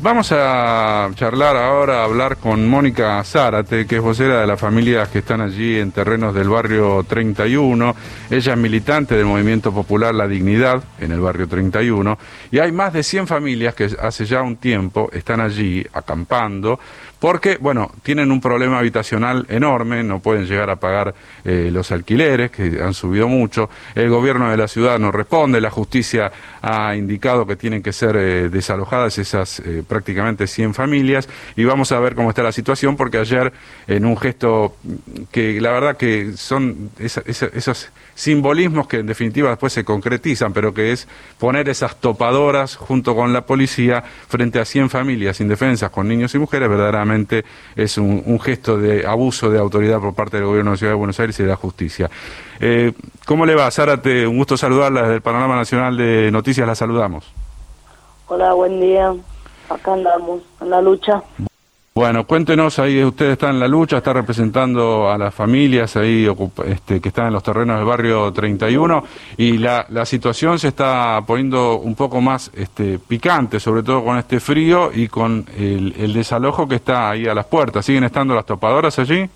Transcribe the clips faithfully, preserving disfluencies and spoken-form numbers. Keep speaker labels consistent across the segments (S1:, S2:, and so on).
S1: Vamos a charlar ahora, a hablar con Mónica Zárate, que es vocera de las familias que están allí en terrenos del barrio treinta y uno. Ella es militante del Movimiento Popular La Dignidad, en el barrio treinta y uno, y hay más de cien familias que hace ya un tiempo están allí acampando, porque, bueno, tienen un problema habitacional enorme, no pueden llegar a pagar eh, los alquileres, que han subido mucho, el gobierno de la ciudad no responde, la justicia ha indicado que tienen que ser eh, desalojadas esas eh, prácticamente cien familias, y vamos a ver cómo está la situación, porque ayer, en un gesto que la verdad que son esa, esa, esos simbolismos que en definitiva después se concretizan, pero que es poner esas topadoras junto con la policía frente a cien familias indefensas con niños y mujeres, verdaderamente es un, un gesto de abuso de autoridad por parte del gobierno de la Ciudad de Buenos Aires y de la justicia. Eh, ¿Cómo le va, Zárate? Un gusto saludarla desde el Panorama Nacional de Noticias, la saludamos.
S2: Hola, buen día. Acá andamos, en la lucha.
S1: Bueno, cuéntenos, ahí usted está en la lucha, está representando a las familias ahí este, que están en los terrenos del barrio treinta y uno, y la, la situación se está poniendo un poco más este, picante, sobre todo con este frío y con el, el desalojo que está ahí a las puertas. ¿Siguen estando las topadoras allí?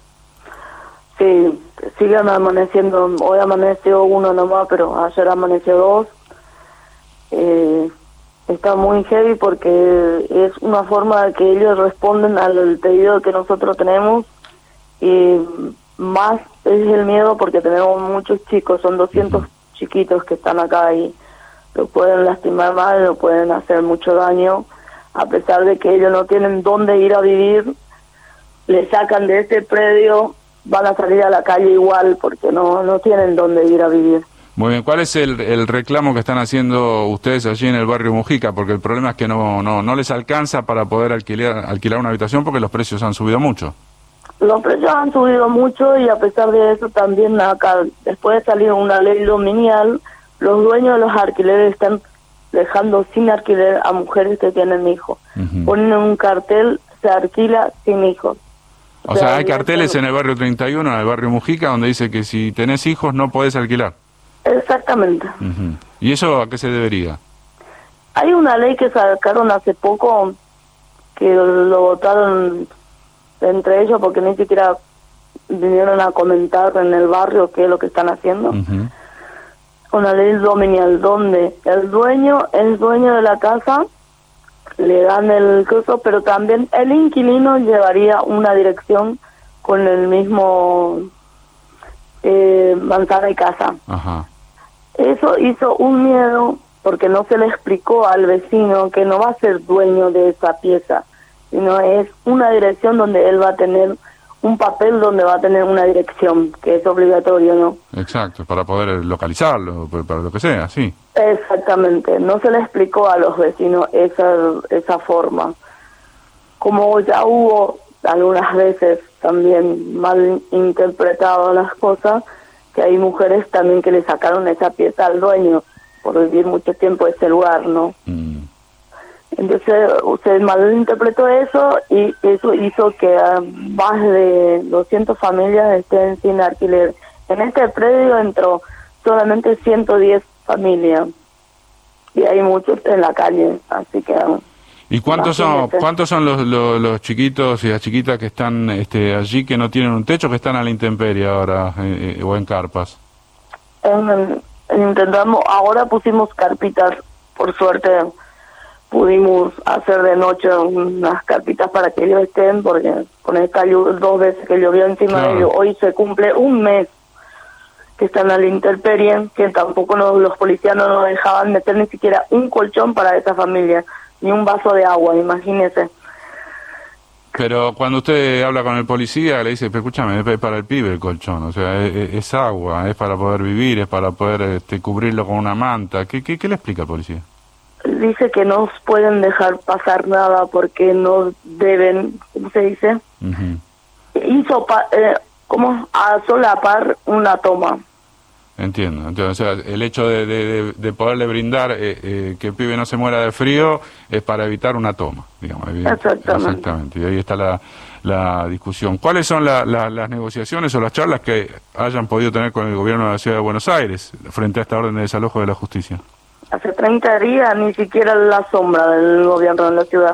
S2: Sí, siguen amaneciendo. Hoy amaneció uno nomás, pero ayer amaneció dos. Eh... Está muy heavy porque es una forma de que ellos responden al pedido que nosotros tenemos, y más es el miedo porque tenemos muchos chicos, son doscientos chiquitos que están acá y lo pueden lastimar mal, lo pueden hacer mucho daño, a pesar de que ellos no tienen dónde ir a vivir, le sacan de este predio, van a salir a la calle igual porque no, no tienen dónde ir a vivir.
S1: Muy bien, ¿cuál es el, el reclamo que están haciendo ustedes allí en el barrio Mujica? Porque el problema es que no no no les alcanza para poder alquilar, alquilar una habitación porque los precios han subido mucho.
S2: Los precios han subido mucho y a pesar de eso también acá, después de salir una ley dominial, los dueños de los alquileres están dejando sin alquiler a mujeres que tienen hijos. Uh-huh. Ponen un cartel, se alquila sin hijos.
S1: O, o sea, sea, hay carteles en el barrio treinta y uno, en el barrio Mujica, donde dice que si tenés hijos no podés alquilar.
S2: Exactamente.
S1: Uh-huh. ¿Y eso a qué se debería?
S2: Hay una ley que sacaron hace poco, que lo votaron entre ellos porque ni siquiera vinieron a comentar en el barrio qué es lo que están haciendo. Uh-huh. Una ley dominial donde el dueño es dueño de la casa, le dan el curso, pero también el inquilino llevaría una dirección con el mismo eh, manzana y casa. Ajá. Eso hizo un miedo porque no se le explicó al vecino que no va a ser dueño de esa pieza, sino es una dirección donde él va a tener un papel donde va a tener una dirección, que es obligatorio, ¿no?
S1: Exacto, para poder localizarlo, para lo que sea, sí.
S2: Exactamente, no se le explicó a los vecinos esa, esa forma. Como ya hubo algunas veces también mal interpretado las cosas, que hay mujeres también que le sacaron esa pieza al dueño por vivir mucho tiempo en ese lugar, ¿no? Mm. Entonces se malinterpretó eso y eso hizo que más de doscientas familias estén sin alquiler. En este predio entró solamente ciento diez familias y hay muchos en la calle, así que...
S1: ¿Y cuántos son cuántos son los, los, los chiquitos y las chiquitas que están este, allí, que no tienen un techo, que están a la intemperie ahora eh, o en carpas?
S2: En, en, intentamos, ahora pusimos carpitas, por suerte pudimos hacer de noche unas carpitas para que ellos estén, porque con esta lluvia, dos veces que llovió encima claro. de ellos, hoy se cumple un mes que están a la intemperie, que tampoco nos, los policías no nos dejaban meter ni siquiera un colchón para esa familia, ni un vaso de agua, imagínese.
S1: Pero cuando usted habla con el policía, le dice, escúchame, es para el pibe el colchón, o sea, es, es agua, es para poder vivir, es para poder este, cubrirlo con una manta. ¿Qué, qué, qué le explica el policía?
S2: Dice que no pueden dejar pasar nada porque no deben, ¿cómo se dice? Uh-huh. Hizo, pa, eh, ¿cómo? A solapar una toma.
S1: Entiendo, entiendo. O sea, el hecho de, de, de poderle brindar eh, eh, que el pibe no se muera de frío es para evitar una toma, digamos.
S2: Exactamente.
S1: Exactamente, y ahí está la, la discusión. ¿Cuáles son la, la, las negociaciones o las charlas que hayan podido tener con el gobierno de la Ciudad de Buenos Aires frente a esta orden de desalojo de la justicia?
S2: Hace treinta días ni siquiera la sombra del gobierno de la ciudad.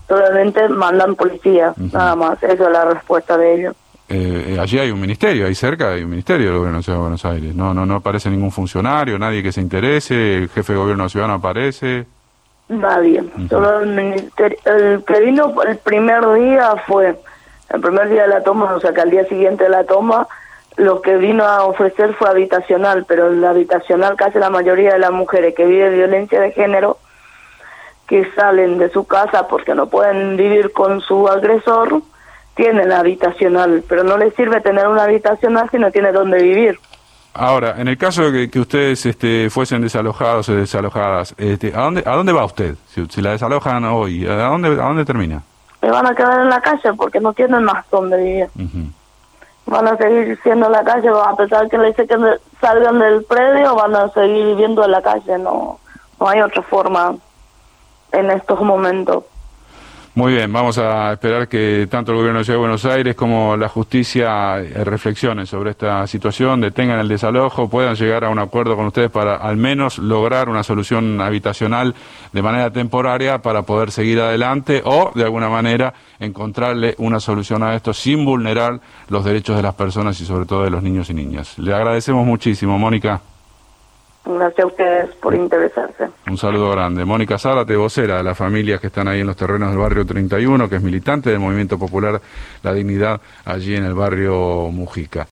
S2: solamente mandan policía, uh-huh. nada más, esa es la respuesta de ellos.
S1: Eh, allí hay un ministerio, ahí cerca hay un ministerio del gobierno de la Ciudad de Buenos Aires, no, no, no aparece ningún funcionario, nadie que se interese, el jefe de gobierno de la ciudad no aparece.
S2: Nadie, uh-huh. solo el ministerio, el que vino el primer día fue, el primer día de la toma, o sea que al día siguiente de la toma, lo que vino a ofrecer fue habitacional, pero la habitacional casi la mayoría de las mujeres que viven violencia de género, que salen de su casa porque no pueden vivir con su agresor, tienen habitacional, pero no les sirve tener una habitacional si no tiene dónde vivir.
S1: Ahora, en el caso de que, que ustedes este, fuesen desalojados o desalojadas, este, ¿a dónde a dónde va usted? Si, si la desalojan hoy, ¿a dónde a dónde termina?
S2: Se van a quedar en la calle porque no tienen más dónde vivir. Uh-huh. Van a seguir siendo en la calle, a pesar que les que salgan del predio, van a seguir viviendo en la calle, no, no hay otra forma en estos momentos.
S1: Muy bien, vamos a esperar que tanto el gobierno de Ciudad de Buenos Aires como la justicia reflexionen sobre esta situación, detengan el desalojo, puedan llegar a un acuerdo con ustedes para al menos lograr una solución habitacional de manera temporaria para poder seguir adelante o de alguna manera encontrarle una solución a esto sin vulnerar los derechos de las personas y sobre todo de los niños y niñas. Le agradecemos muchísimo, Mónica.
S2: Gracias a ustedes por interesarse.
S1: Un saludo grande. Mónica Zárate, vocera de las familias que están ahí en los terrenos del barrio treinta y uno, que es militante del Movimiento Popular La Dignidad allí en el barrio Mujica.